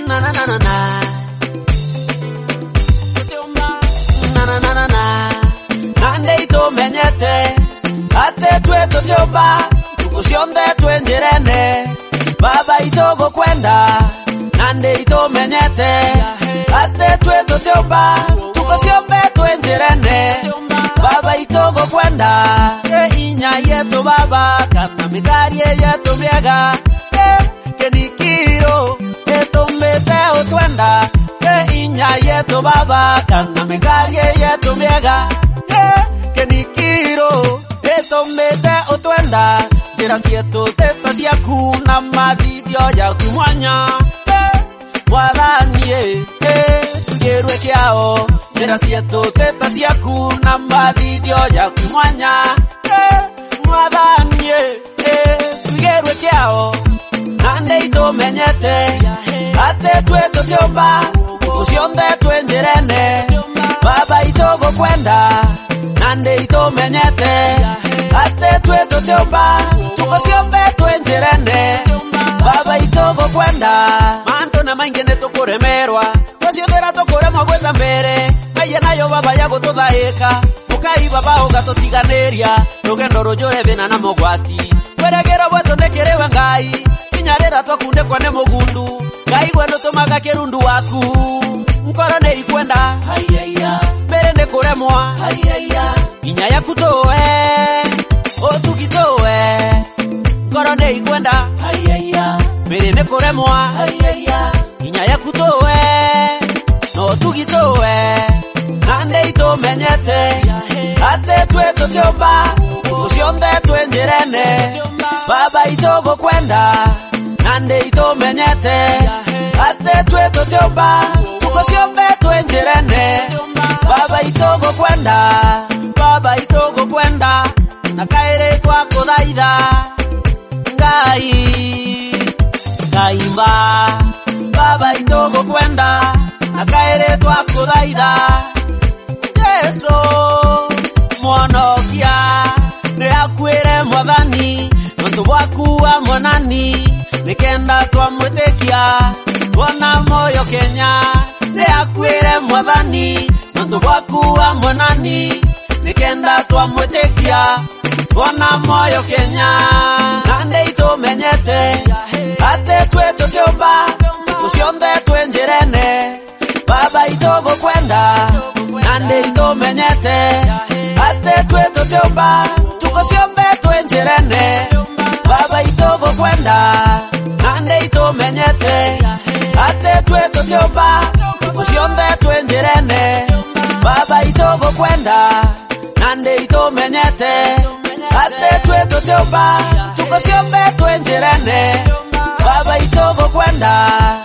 na na na na na na na na na na nande itumenyete ate twe tutyomba tukucionthe twenjirene baba itugukwenda nande itumenyete ate twe tutyomba tukucionthe twenjirene baba itugukwenda inya yetu baba kana mikarie yetu miega kenikiro etumete utwenda inya yetu baba kana mikarie yetu miega kenikiro etumete utwenda njira cietu teta ciaku na mathithio yaku mwanya wathanie tugirwe kiao njira cietu teta ciaku na mathithio yaku mwanya wathanie tugirwe kiao nande itumenyete ate twe tutyomba tucionthe twenjirene baba itugukwenda nande itumenyete ate twe tutyomba tucionthe twenjirene baba itugukwenda mantu na maingi nitukuremerwa tucionthera tukuremwa gwetha mbere ngai nayo baba ya gututhaika ukai baba ugatutiganiria rugendo rujure thina na mogwati weregera bwetu nikiriwe ngai kinyarira twakundikwa ni mugundu ngai gwe ntumaga kirundu waku nkoro ni ikwenda mbere ni kuremwa inya yaku tuwe utugitowe nkoro ni ikwenda mbere ni kuremwa inya yaku tuwe no tugitowe nande itumenyete ate twe tutyomba tucionthe twenjirene baba itugukwenda nande itumenyete ate twe tutyomba tucionthe twenjirene baba itugukwenda na kaire twakuthaitha ngai ngaimba baba itugukwenda na kaire twakuthaitha Yesu mwonokia ni akwire mwathani muntu bwaku wa mwanani nikenda twamwitikia wona moyo Kenya ni akwire mwathani muntu bwaku wa mwanani nikenda twamwitikia wona moyo Kenya nande itumenyete ate twe tutyomba tucionthe twenjirene baba itugukwenda nande itumenyete ate twe tutyomba tucionthe twenjirene baba itugukwenda nande itumenyete ate twe tutyomba tucionthe twenjirene baba itugukwenda nande itumenyete ate twe tutyomba tucionthe twenjirene baba itugukwenda